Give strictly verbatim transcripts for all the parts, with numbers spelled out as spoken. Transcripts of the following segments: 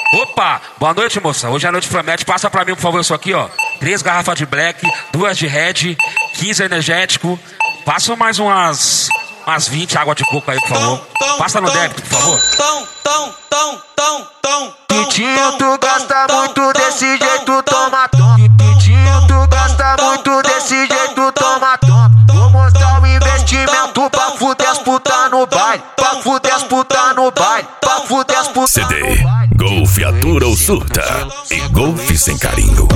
Opa, boa noite, moça. Hoje a noite promete. Passa pra mim, por favor, isso aqui, ó. Três garrafas de black, duas de red, quinze energético. Passa mais umas, umas vinte água de coco aí, por favor. Passa no débito, por favor. Pitinho, tu gosta muito desse jeito, toma, toma. Pitinho, tu gosta muito desse jeito, toma, toma. Vou mostrar o investimento pra fuder as putas no baile. Pra fuder as putas no baile. Pra fuder as putas C D, Golfe atura ou surta. E golfe sem carinho.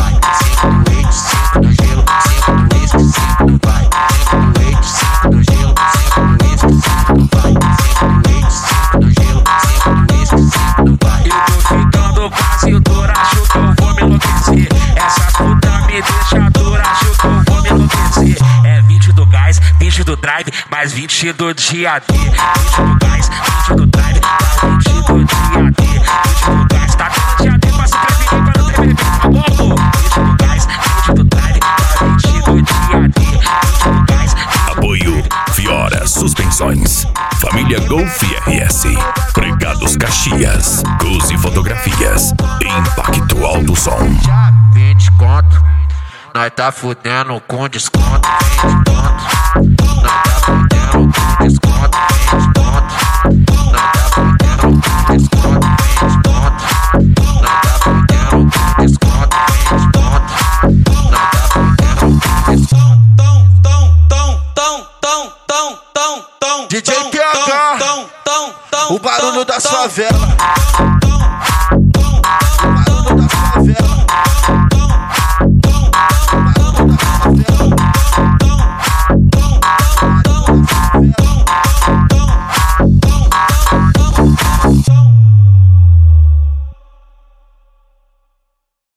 Quase dura, acho que eu vou me enlouquecer. Essa puta me deixa dura, acho que eu vou me enlouquecer. É vinte do gás, vinte do drive, mais vinte do dia D. vinte do gás, vinte do drive, mais vinte do dia D. vinte do gás, tá dando dia D pra se prevenir, pra não ter bebê, tá bom, pô? vinte do gás, vinte do drive, mais vinte do dia D. vinte do gás. Apoio Fiora Suspensões, Família Golfe R S, Pregados Caxias, Gols e Fotografias, Impacto Alto Som. vinte conto, nós tá fudendo com desconto. vinte conto, nós tá fudendo com desconto.